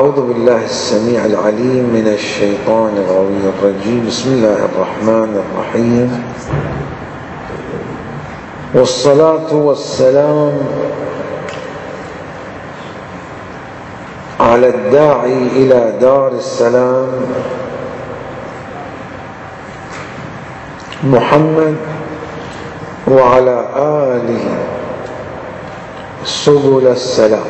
أعوذ بالله السميع العليم من الشيطان الغوي الرجيم. بسم الله الرحمن الرحيم، والصلاة والسلام على الداعي إلى دار السلام محمد وعلى آله سبل السلام.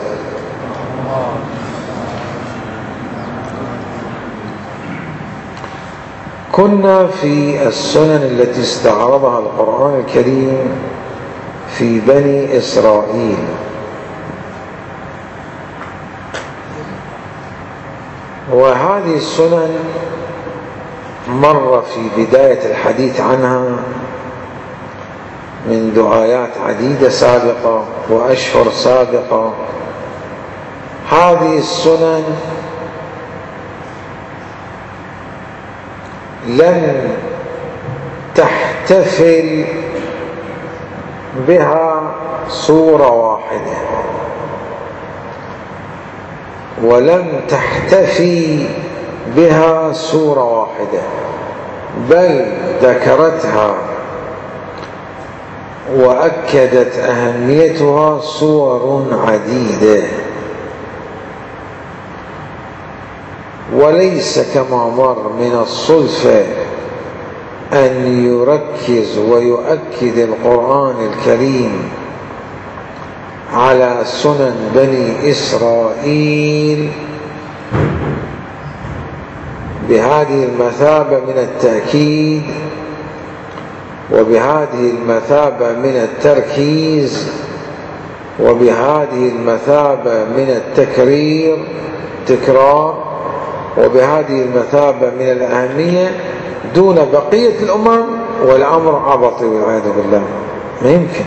كنا في السنن التي استعرضها القرآن الكريم في بني إسرائيل، وهذه السنن مر في بداية الحديث عنها منذ آيات عديدة سابقة وأشهر سابقة. هذه السنن لم تحتفل بها سورة واحدة، ولم تحتفي بها سورة واحدة، بل ذكرتها وأكدت أهميتها سور عديدة، وليس كما مر من الصدفة أن يركز ويؤكد القرآن الكريم على سنن بني إسرائيل بهذه المثابة من التأكيد وبهذه المثابة من التركيز وبهذه المثابة من تكرار وبهذه المثابة من الأهمية دون بقية الأمم، والأمر عبطي والعياذ بالله، ما يمكن.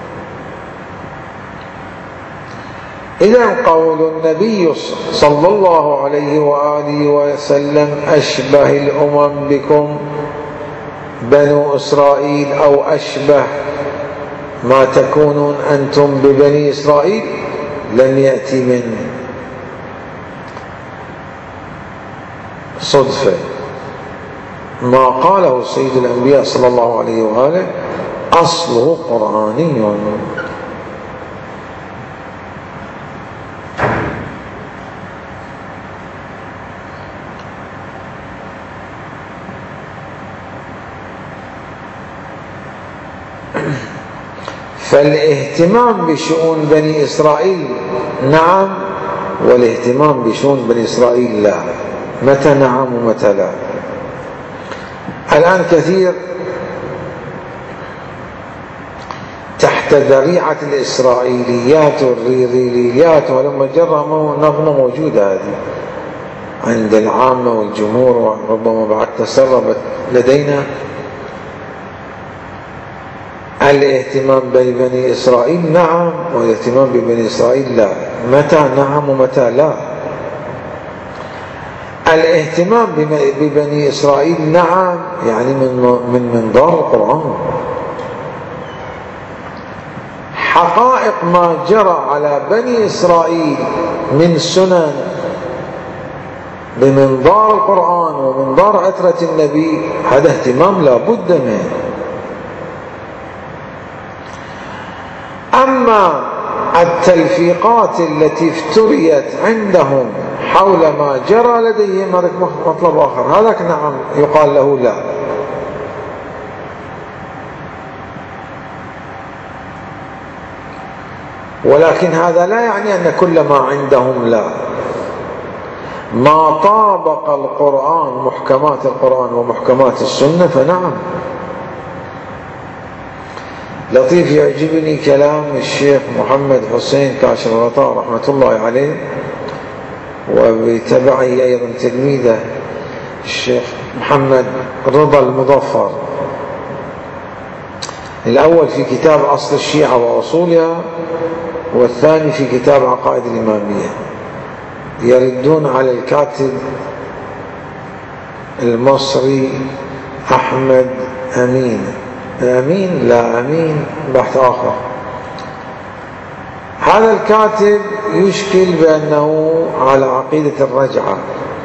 إذن قول النبي صلى الله عليه وآله وسلم أشبه الأمم بكم بنو إسرائيل، أو أشبه ما تكونون أنتم ببني إسرائيل، لم يأتي من صدفة. ما قاله سيد الأنبياء صلى الله عليه وآله أصله قرآني. فالاهتمام بشؤون بني إسرائيل نعم، والاهتمام بشؤون بني إسرائيل لا. متى نعم ومتى لا؟ الآن كثير تحت ذريعة الإسرائيليات والريريليات ولما جرى نظمة موجودة هذه عند العامة والجمهور، وربما بعد تسربت لدينا. الاهتمام ببني إسرائيل نعم، والاهتمام ببني إسرائيل لا. متى نعم ومتى لا؟ الاهتمام ببني إسرائيل نعم، يعني من منظار القرآن، حقائق ما جرى على بني إسرائيل من سنن بمنظار القرآن ومنظار عترة النبي، هذا اهتمام لا بد منه. أما التلفيقات التي افتريت عندهم حول ما جرى لديهم هذا مطلب آخر، هذاك نعم يقال له لا. ولكن هذا لا يعني أن كل ما عندهم لا. ما طابق القرآن، محكمات القرآن ومحكمات السنة، فنعم. لطيف يعجبني كلام الشيخ محمد حسين كاشف الغطاء رحمة الله عليه، وبتبعه أيضا تلميذه الشيخ محمد رضا المظفر، الأول في كتاب أصل الشيعة وأصولها، والثاني في كتاب عقائد الإمامية، يردون على الكاتب المصري أحمد أمين لا أمين بحث آخر. هذا الكاتب يشكل بأنه على عقيدة الرجعة.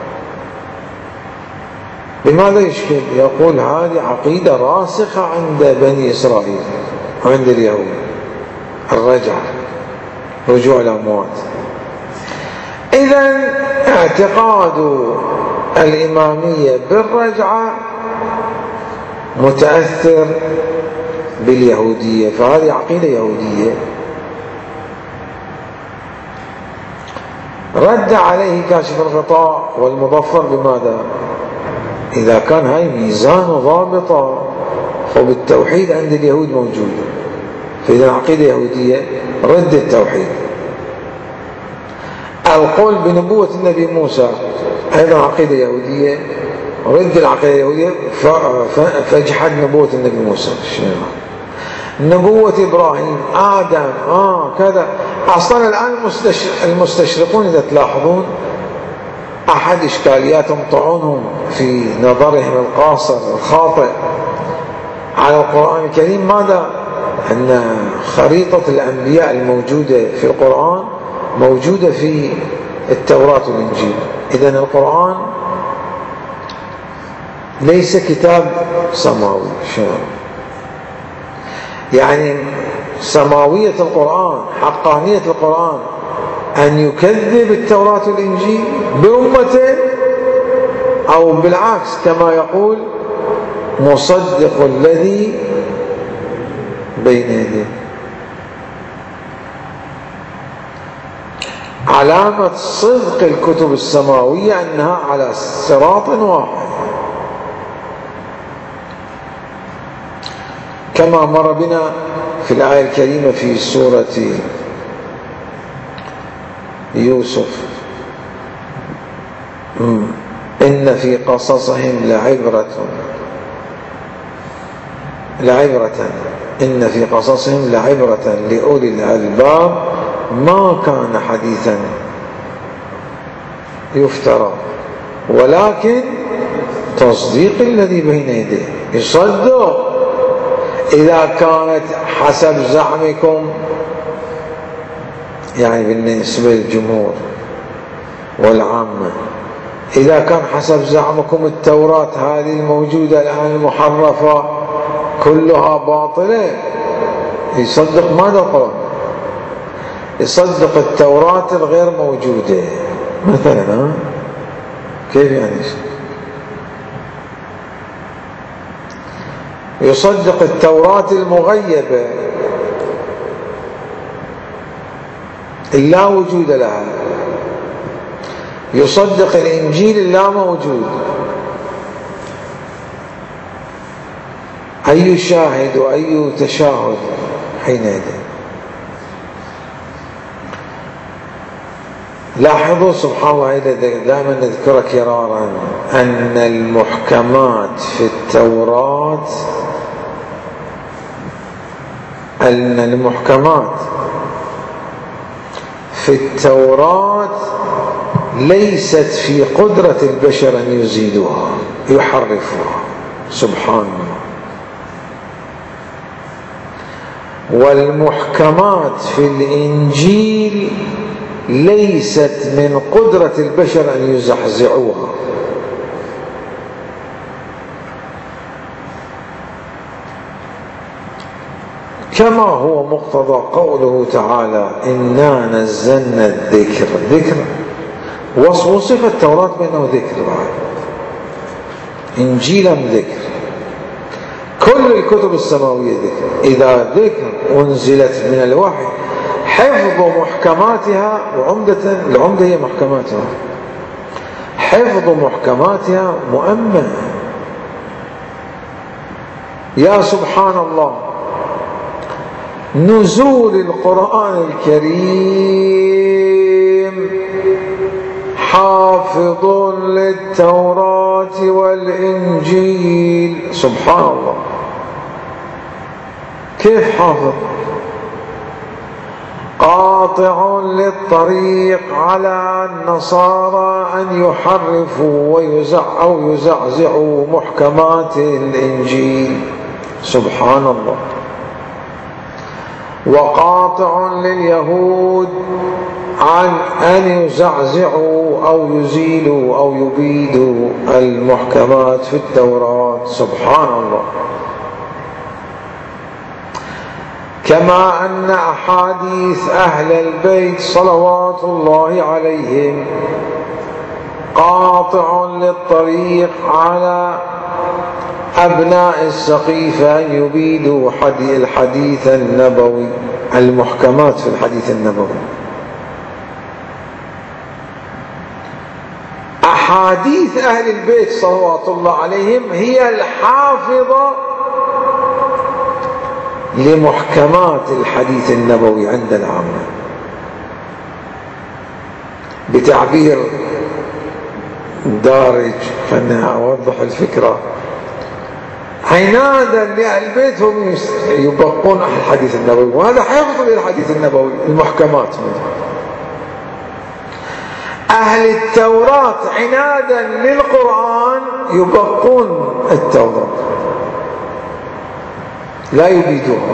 لماذا يشكل؟ يقول هذه عقيدة راسخة عند بني إسرائيل وعند اليهود، الرجعة، رجوع الأموات. إذن اعتقاد الإمامية بالرجعة متأثر باليهودية، فهذه عقيدة يهودية. رد عليه كاشف الغطاء والمظفر بماذا؟ إذا كان هاي ميزان ضابطة فبالتوحيد عند اليهود موجود، فإذا العقيدة يهودية رد التوحيد. القول بنبوة النبي موسى أيضا عقيدة يهودية، رد العقيدة اليهودية فاجحد نبوة النبي موسى. نبوة إبراهيم، آدم، كذا. أصلا الآن المستشرقون إذا تلاحظون أحد إشكالياتهم طعنهم في نظرهم القاصر الخاطئ على القرآن الكريم ماذا؟ أن خريطة الأنبياء الموجودة في القرآن موجودة في التوراة والإنجيل. إذن القرآن ليس كتاب سماوي. يعني سماوية القرآن، حقانية القرآن، أن يكذب التوراة والإنجيل بأمته، أو بالعكس كما يقول مصدق الذي بين يديه. علامة صدق الكتب السماوية أنها على صراط واحد، كما مر بنا في الآية الكريمة في سورة يوسف: إن في قصصهم لعبرة إن في قصصهم لعبرة لأولي الألباب ما كان حديثا يفترى ولكن تصديق الذي بين يديه. يصدق إذا كانت حسب زعمكم، يعني بالنسبة للجمهور والعامة، إذا كان حسب زعمكم التوراة هذه الموجودة الآن المحرفة كلها باطلة، يصدق ماذا القرآن؟ يصدق التوراة الغير موجودة مثلا. كيف يعني؟ يصدق التوراة المغيبة اللا وجود لها، يصدق الإنجيل اللا موجود. أي شاهد وأي تشاهد حينئذ؟ لاحظوا سبحان الله، دائما نذكر كرارا أن المحكمات في التوراة، أن المحكمات في التوراة ليست في قدرة البشر أن يزيدوها يحرفوها، سبحان الله. والمحكمات في الإنجيل ليست من قدرة البشر أن يزحزعوها. كما هو مقتضى قوله تعالى: إنا نزلنا الذكر. ذكر وصف التوراة بأنه ذكر، بعد إنجيلا ذكر، كل الكتب السماوية ذكر. إذا ذكر أنزلت من الوحي حفظ محكماتها، العمدة هي محكماتها، حفظ محكماتها مؤمن. يا سبحان الله، نزول القرآن الكريم حافظ للتوراة والإنجيل. سبحان الله، كيف حافظ؟ قاطع للطريق على النصارى أن يحرفوا أو يزعزعوا محكمات الإنجيل. سبحان الله. وقاطع لليهود عن أن يزعزعوا أو يزيلوا أو يبيدوا المحكمات في التوراة. سبحان الله. كما أن أحاديث أهل البيت صلوات الله عليهم قاطع للطريق على أبناء السقيفة أن يبيدوا الحديث النبوي، المحكمات في الحديث النبوي. أحاديث أهل البيت صلوات الله عليهم هي الحافظة لمحكمات الحديث النبوي عند العامة. بتعبير دارج خلنا أوضح الفكرة، عنادا لأهل البيت هم يبقون الحديث النبوي، وهذا حفظ للحديث النبوي، المحكمات. أهل التوراة عنادا للقرآن يبقون التوراة لا يبيدوها.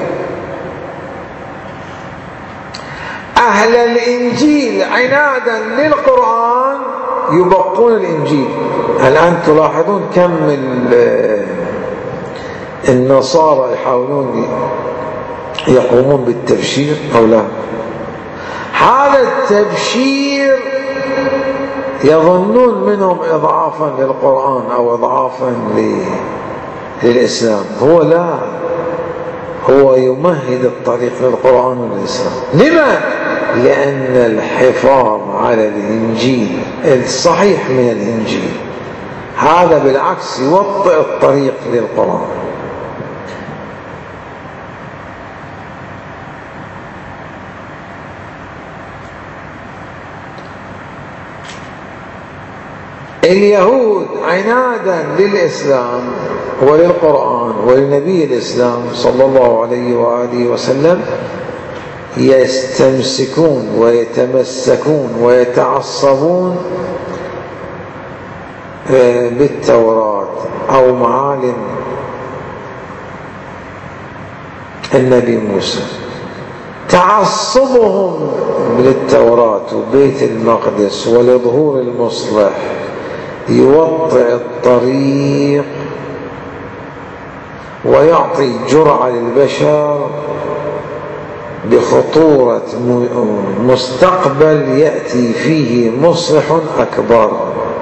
أهل الإنجيل عنادا للقرآن يبقون الإنجيل. الآن تلاحظون كم من النصارى يحاولون يقومون بالتبشير أو لا. هذا التبشير يظنون منهم إضعافا للقرآن أو إضعافا للإسلام. هو لا، هو يمهد الطريق للقرآن والإسلام. لما؟ لأن الحفاظ على الإنجيل الصحيح من الإنجيل هذا بالعكس يوطئ الطريق للقرآن. اليهود عنادا للإسلام وللقرآن ولنبي الإسلام صلى الله عليه وآله وسلم يستمسكون ويتمسكون ويتعصبون بالتوراة أو معالم النبي موسى. تعصبهم للتوراة وبيت المقدس ولظهور المصلح يوطئ الطريق ويعطي جرعة للبشر بخطورة مستقبل يأتي فيه مصلح أكبر،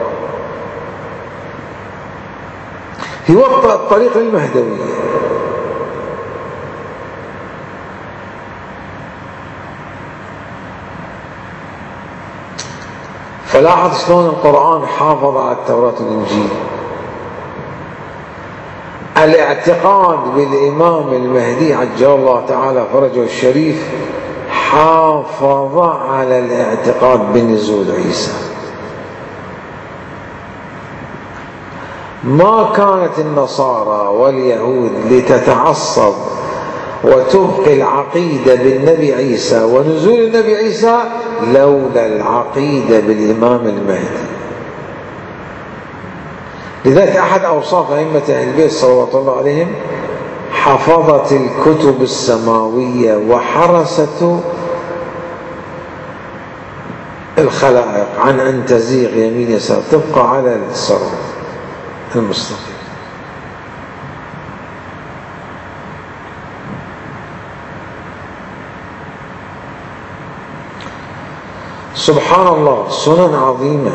يوطئ الطريق للمهدوية. فلاحظ شلون القرآن حافظ على التوراة والإنجيل. الاعتقاد بالإمام المهدي عجل الله تعالى فرجه الشريف حافظ على الاعتقاد بنزول عيسى. ما كانت النصارى واليهود لتتعصب وتبقي العقيدة بالنبي عيسى ونزول النبي عيسى لولا العقيدة بالإمام المهدي. لذلك أحد أوصاف أئمة أهل البيت صلوات الله عليهم حفظت الكتب السماوية وحرست الخلائق عن أن تزيغ يمين يسار، تبقى على الصراط المستقيم. سبحان الله، سنن عظيمة.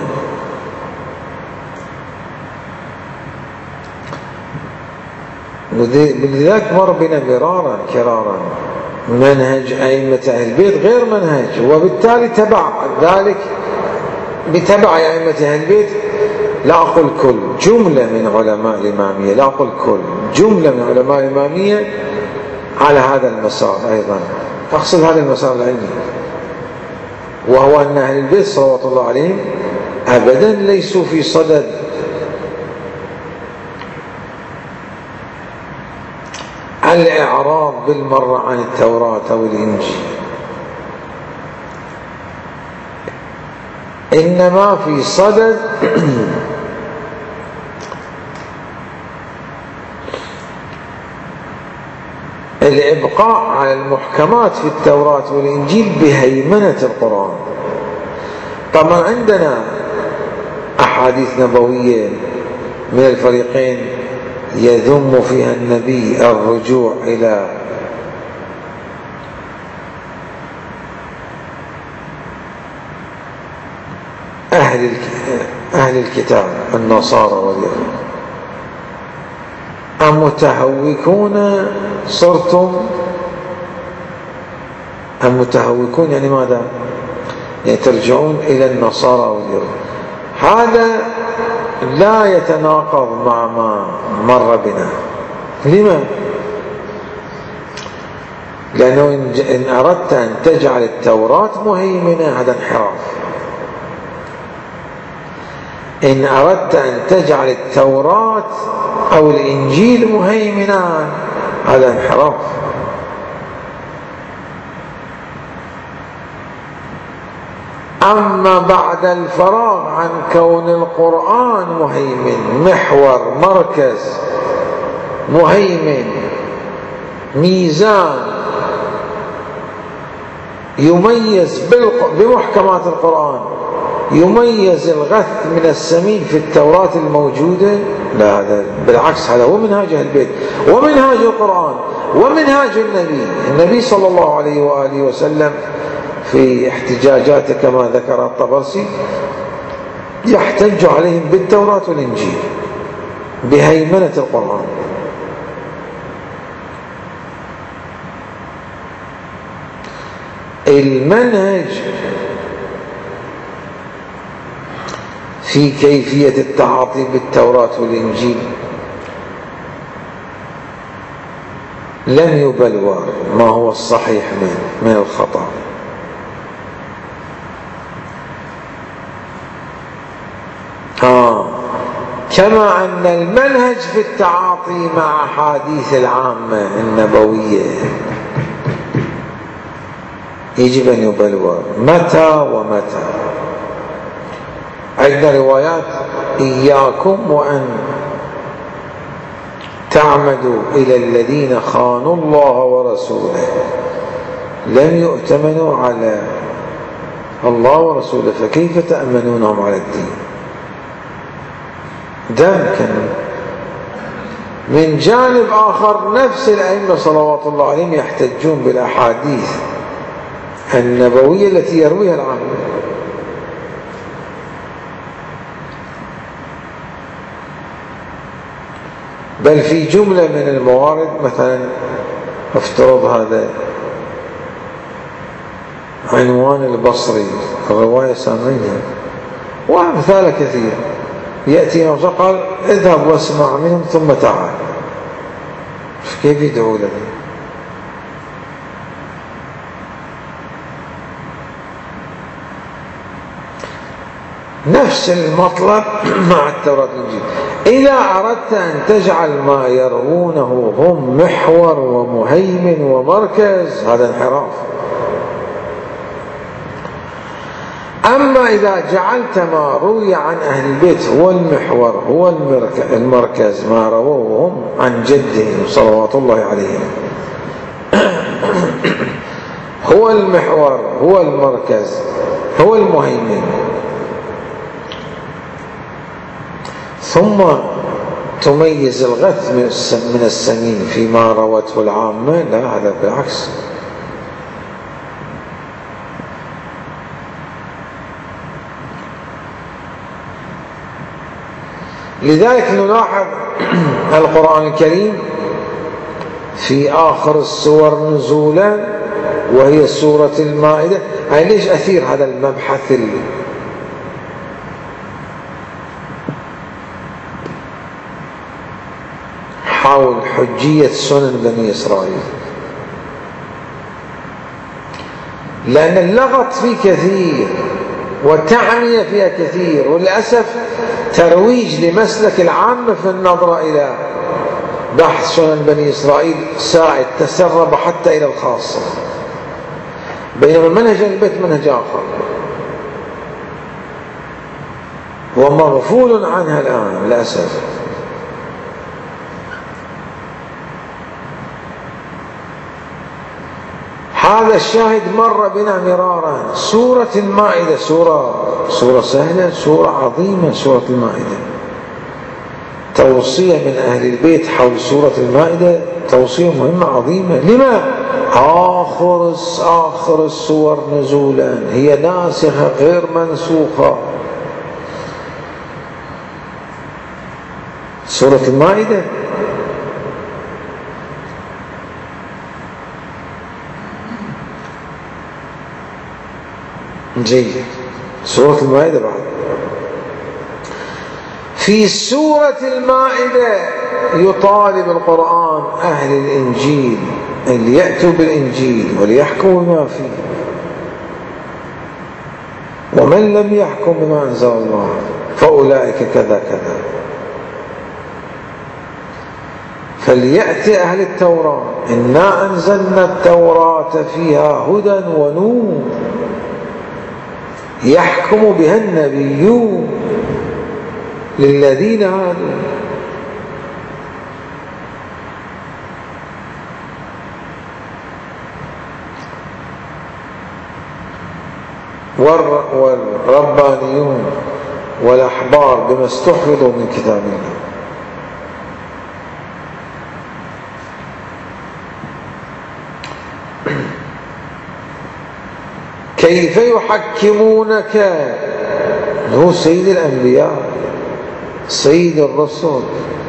لذلك مر بنا مرارا كرارا منهج أئمة أهل البيت غير منهج، وبالتالي تبع ذلك بتبع أئمة أهل البيت. لا أقول كل، جملة من علماء الإمامية، لا أقول كل، جملة من علماء الإمامية على هذا المسار أيضا. أقصد هذا المسار العلمي، وهو أن أهل البيت صلوات الله عليهم أبدا ليسوا في صدد الإعراض بالمرة عن التوراة أو الإنجيل، إنما في صدد الإبقاء على المحكمات في التوراة والإنجيل بهيمنة القرآن. طبعا عندنا أحاديث نبوية من الفريقين يذم فيها النبي الرجوع إلى أهل الكتاب النصارى واليهود. أمتهوكون صرتم؟ أمتهوكون يعني ماذا؟ يعني ترجعون إلى النصارى واليهود. هذا لا يتناقض مع ما مر بنا. لما؟ لأنه إن أردت أن تجعل التوراة مهيمنة هذا انحراف. إن أردت أن تجعل التوراة أو الإنجيل مهيمنا هذا انحراف. أما بعد الفراغ عن كون القرآن مهيمن، محور، مركز، مهيمن، ميزان يميز بمحكمات القرآن، يميز الغث من السمين في التوراة الموجودة، لا هذا بالعكس، هذا هو منهاج أهل البيت ومنهاج القرآن ومنهاج النبي صلى الله عليه وآله وسلم في احتجاجاته كما ذكر الطبرسي يحتج عليهم بالتوراة والإنجيل بهيمنة القرآن. المنهج في كيفية التعاطي بالتوراة والإنجيل لم يبلور ما هو الصحيح من الخطأ. كما أن المنهج في التعاطي مع أحاديث العامة النبوية يجب أن يبلور متى ومتى. عندنا روايات إياكم وأن تعمدوا إلى الذين خانوا الله ورسوله لم يؤتمنوا على الله ورسوله فكيف تأمنونهم على الدين. كان من جانب آخر نفس الأئمة صلوات الله عليهم يحتجون بالأحاديث النبوية التي يرويها العامة. بل في جملة من الموارد مثلا افترض هذا عنوان البصري الرواية سامعينها وأمثال كثير يأتي وقال اذهب واسمع منهم ثم تعال. كيف يدعو لنا؟ نفس المطلب مع التوراة والإنجيل. إذا أردت أن تجعل ما يروونه هم محور ومهيمن ومركز هذا انحراف. أما إذا جعلت ما روي عن أهل البيت هو المحور هو المركز ما رووه هم عن جدهم صلوات الله عليهم هو المحور هو المركز هو المهيمن، ثم تميز الغث من السمين فيما روته العامة، لا هذا بالعكس. لذلك نلاحظ القرآن الكريم في آخر السور نزولا وهي سورة المائدة. يعني ليش أثير هذا المبحث حول حجية سنن بني إسرائيل؟ لأن اللغط فيه كثير والتعمية فيها كثير، وللأسف ترويج لمسلك العامة في النظرة إلى بحث سنن بني إسرائيل سائد تسرب حتى إلى الخاصة، بينما منهج البيت منهج آخر ومغفول عنها الآن للأسف. هذا الشاهد مر بنا مرارا. سورة المائدة سورة سهلة، سورة عظيمة. سورة المائدة توصية من أهل البيت حول سورة المائدة، توصية مهمة عظيمة. لما؟ آخر السور نزولا، هي ناسخة غير منسوخة. سورة المائدة جيد. سورة المائدة بعد، في سورة المائدة يطالب القرآن أهل الإنجيل أن يأتوا بالإنجيل وليحكموا بما فيه، ومن لم يحكم بما أنزل الله فأولئك كذا كذا. فليأتي أهل التوراة، إنا أنزلنا التوراة فيها هدى ونور يحكم بها النبيون للذين هادوا. والربانيون والأحبار بما استحفظوا من كتاب الله. كيف يحكمونك، هو سيد الأنبياء سيد الرسل،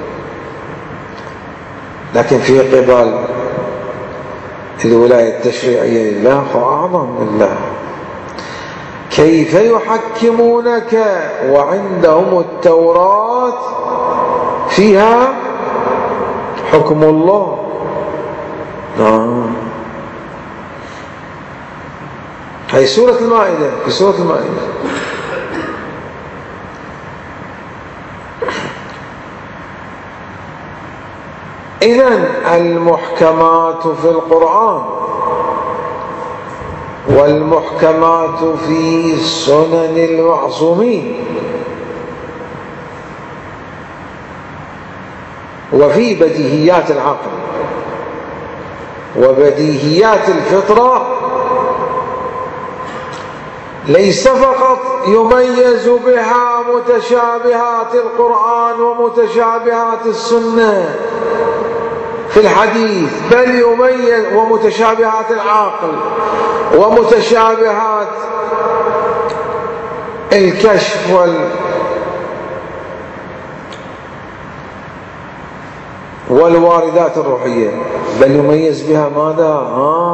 لكن في قبال الولاية التشريعية لله فأعظم لله. كيف يحكمونك وعندهم التوراة فيها حكم الله. هي سورة المائدة، في سورة المائدة. إذن المحكمات في القرآن والمحكمات في سنن المعصومين وفي بديهيات العقل وبديهيات الفطرة ليس فقط يميز بها متشابهات القرآن ومتشابهات السنة في الحديث، بل يميز ومتشابهات العقل ومتشابهات الكشف والواردات الروحية، بل يميز بها ماذا؟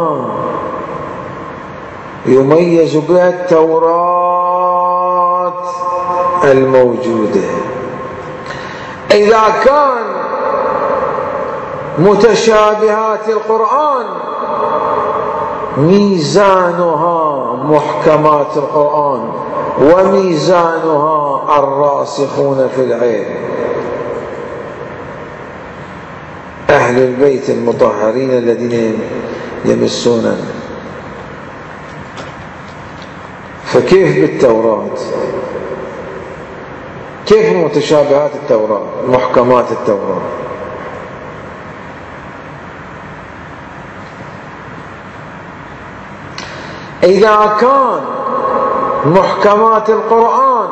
يميز بها التوراة الموجودة. إذا كان متشابهات القرآن ميزانها محكمات القرآن وميزانها الراسخون في العلم أهل البيت المطهرين الذين يمسون. فكيف بالتوراة؟ كيف متشابهات التوراة محكمات التوراة؟ إذا كان محكمات القرآن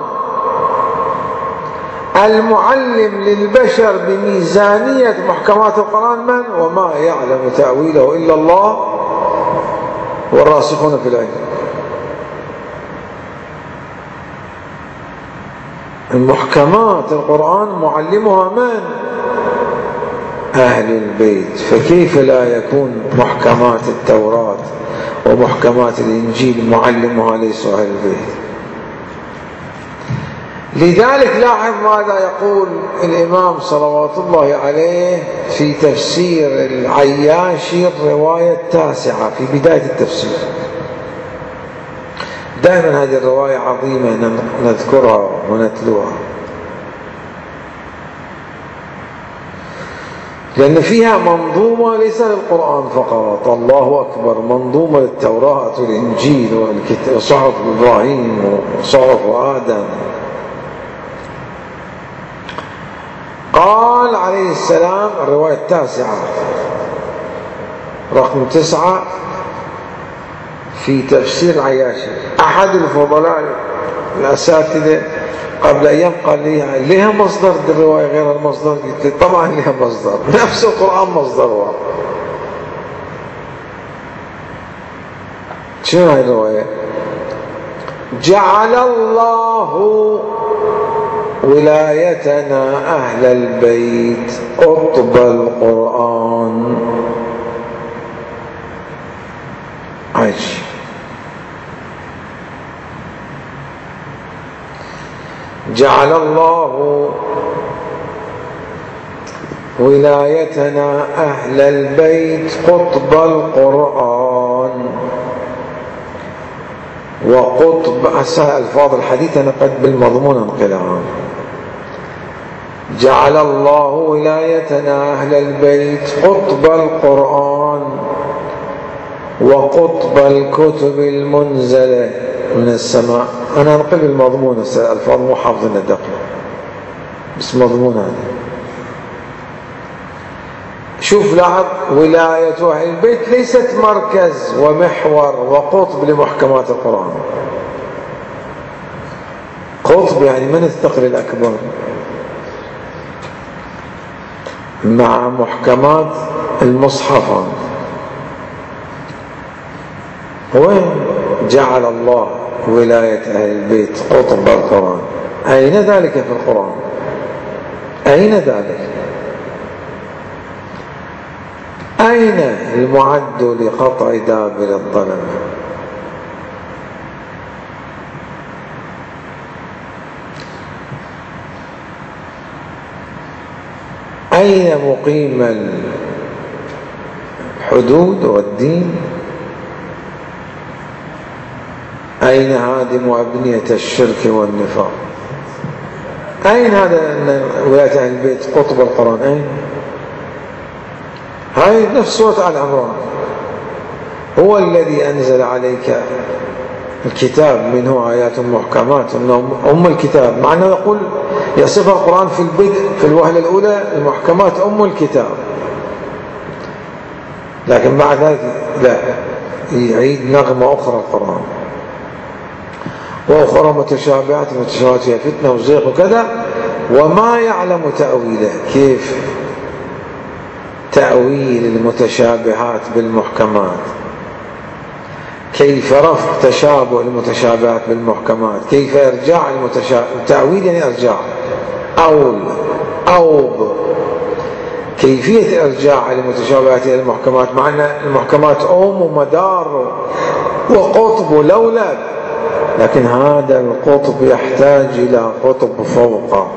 المعلم للبشر بميزانية محكمات القرآن من؟ وما يعلم تأويله إلا الله والراسخون في العلم. المحكمات القرآن معلمها من؟ أهل البيت. فكيف لا يكون محكمات التوراة ومحكمات الإنجيل معلمها ليس أهل البيت؟ لذلك لاحظ ماذا يقول الإمام صلوات الله عليه في تفسير العياشي الرواية التاسعة في بداية التفسير. دائما هذه الرواية عظيمة نذكرها ونتلوها، لأن فيها منظومة ليس للقرآن فقط، الله أكبر، منظومة للتوراة والإنجيل وصحف إبراهيم وصحف آدم. قال عليه السلام، الرواية التاسعة رقم 9، في تفسير عياشي. أحد الفضلاء الأساتذة قبل أيام قال لي لها مصدر الرواية غير المصدر؟ قلت له طبعا لها مصدر، نفس القرآن مصدرها. شنو هاي الرواية؟ جعل الله ولايتنا أهل البيت قطب القرآن. عايش. جعل الله ولايتنا أهل البيت قطب القرآن. وقطب ألفاظ الحديث أنا قد بالمضمون انقلها. جعل الله ولايتنا أهل البيت قطب القرآن وقطب الكتب المنزلة من السماء. أنا أنقل المضمون، الألفاظ مو حافظين الدقة بس مضمون هذا. شوف لاحظ، ولاية أهل البيت ليست مركز ومحور وقطب لمحكمات القرآن. قطب يعني من الثقل الأكبر مع محكمات المصحف. وين جعل الله ولاية أهل البيت قطب القرآن؟ أين ذلك في القرآن؟ أين ذلك؟ أين المعد لقطع دابر الظلم؟ أين مقيم الحدود والدين؟ أين هادم أبنية الشرك والنفاق؟ أين هذا أن ولاية أهل البيت قطب القرآن؟ أين؟ هاي نفس سورة آل عمران. هو الذي أنزل عليك الكتاب منه آيات محكمات إنهم أم الكتاب. معنى نقول يصف القرآن في البدء في الوهلة الأولى المحكمات أم الكتاب، لكن بعد ذلك لا، يعيد نغمة أخرى القرآن. وأخرى متشابهات، المتشابهات فيها فتنة وزيغ وكذا، وما يعلم تأويله. كيف تأويل المتشابهات بالمحكمات؟ كيف رفع تشابه المتشابهات بالمحكمات؟ كيف إرجاع تأويل يعني إرجاع أوب. كيفية إرجاع المتشابهات إلى المحكمات، مع أن المحكمات ومدار وقطب ولولب، لكن هذا القطب يحتاج إلى قطب فوقه.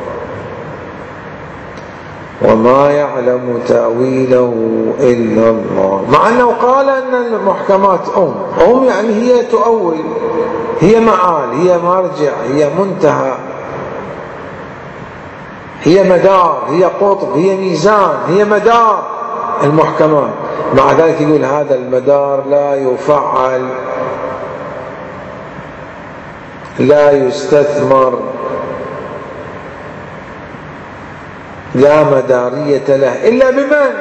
وما يعلم تأويله إلا الله. مع أنه قال أن المحكمات أم يعني هي تؤول، هي معال، هي مرجع، هي منتهى، هي مدار، هي قطب، هي ميزان، هي مدار المحكمات. مع ذلك يقول هذا المدار لا يفعل، لا يستثمر، لا مدارية له إلا بمن؟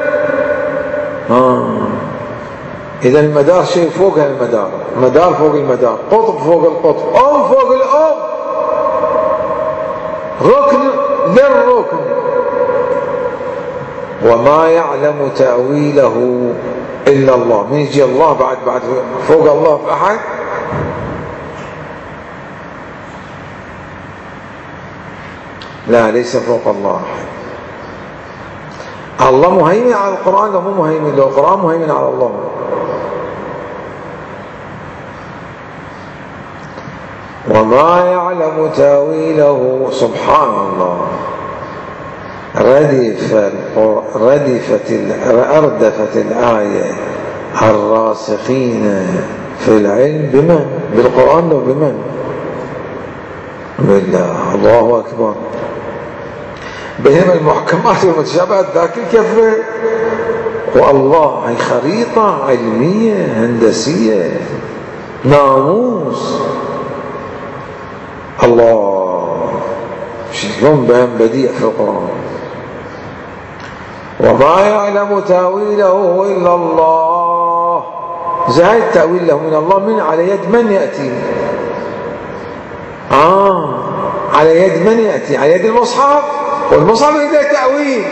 إذا المدار شيء فوق المدار، مدار فوق المدار، قطب فوق القطب، فوق الأم، ركن للركن. وما يعلم تأويله إلا الله. من يجي الله بعد فوق الله في أحد؟ لا، ليس فوق الله أحد. الله مهيمن على القرآن، لو مو مهيمن، لو القرآن مهيمن على الله. وما يعلم تأويله سبحان الله. أردفت الآية الراسخين في العلم بمن؟ بالقرآن لو بمن؟ بالله. الله أكبر. بهم المحكمات والمتشابهات ذاك الكفر، والله هي خريطة علمية هندسية، ناموس. الله شلون بهم بديع في القرآن. وما يعلم تأويله إلا الله. زهايد التأويل له من الله من على يد من يأتي؟ على يد من يأتي؟ على يد المصحف، والمصحف له تأويل.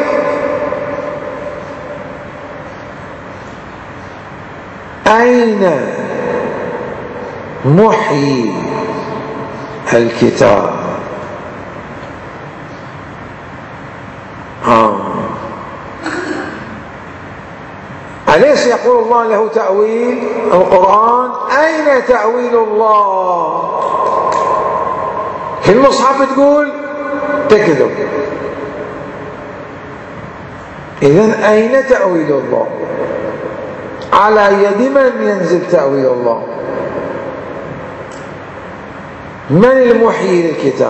أين محيي الكتاب؟ أليس يقول الله له تأويل القرآن؟ أين تأويل الله؟ في المصحف تقول تكذب. إذن أين تأويل الله؟ على يد من ينزل تأويل الله؟ من المحيي للكتاب؟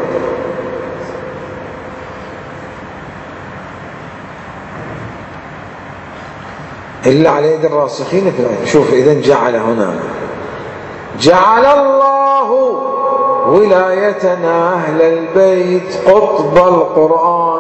إلا على يد الراسخين في العلم. شوف إذن جعل هنا، جعل الله ولايتنا أهل البيت قطب القرآن.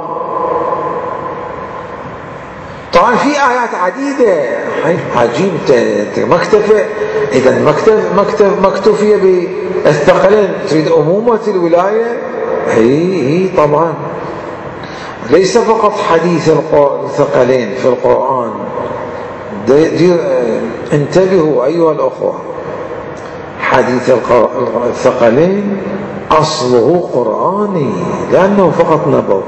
طبعا في آيات عديدة، عجيب ما اكتفى. إذا ما اكتفي بالثقلين، تريد أمومة الولاية. هي طبعا ليس فقط حديث الثقلين في القرآن. انتبهوا أيها الأخوة، حديث الثقلين أصله قرآني لأنه فقط نبوي.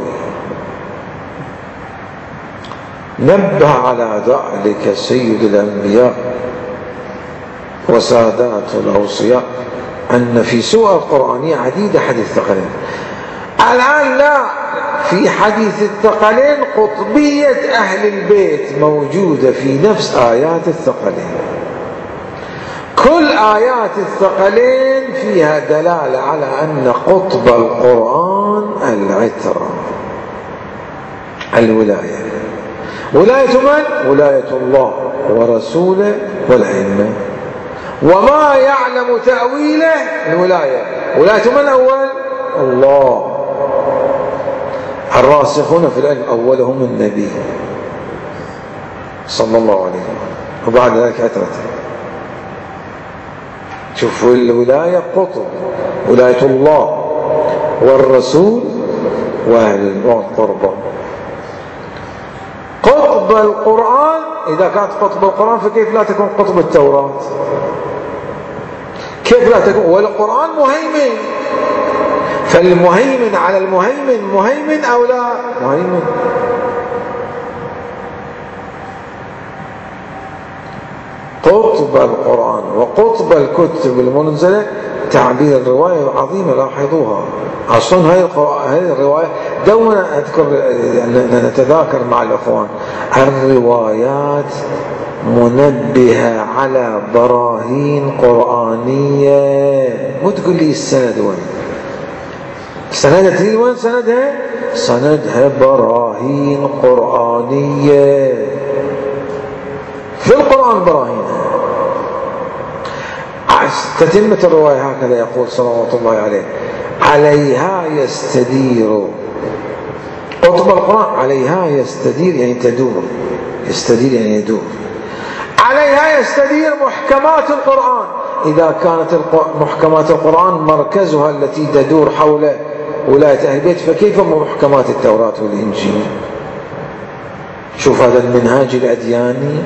نبه على ذلك سيد الأنبياء وسادات الأوصياء أن في سور القرآنية عديدة حديث الثقلين. الآن لا، في حديث الثقلين قطبية أهل البيت موجودة في نفس آيات الثقلين. كل آيات الثقلين فيها دلالة على أن قطب القرآن العترة، الولاية. ولاية من؟ ولاية الله ورسوله والأئمة. وما يعلم تأويله الولاية. ولاية من أول؟ الله. الراسخون في العلم أولهم النبي صلى الله عليه وسلم، وبعد ذلك أترته. شوفوا الولاية قطب، ولاية الله والرسول وأهل القربى. قطب القرآن، إذا كانت قطب القرآن فكيف لا تكون قطب التوراة؟ كيف لا تكون؟ والقرآن مهيمن، فالمهيمن على المهيمن مهيمن أو لا؟ مهيمن. قطب القرآن وقطب الكتب المنزلة تعبير الرواية عظيمة، لاحظوها. أصلا هذه الرواية دونا أذكر نتذاكر مع الأخوان، الروايات منبهة على براهين قرآنية. مو تقول لي السند وين؟ سندها تريد وين سندها؟ سندها براهين قرآنية في القرآن، براهين. تتمة الرواية هكذا يقول صلوات الله عليه: عليها يستدير. قطب القرآن عليها يستدير يعني تدور، يستدير يعني يدور. عليها يستدير محكمات القرآن. إذا كانت محكمات القرآن مركزها التي تدور حول ولاية أهل البيت، فكيف محكمات التوراة والإنجيل؟ شوف هذا المنهاج الأدياني،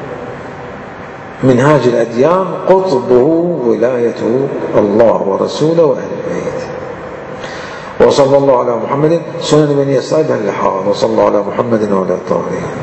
منهاج الأديان قطبه ولايته الله ورسوله وأهل البيت. وصلى الله على محمد سنن من يسعدها اللحاظ. وصلى الله على محمد وعلى طاهرين.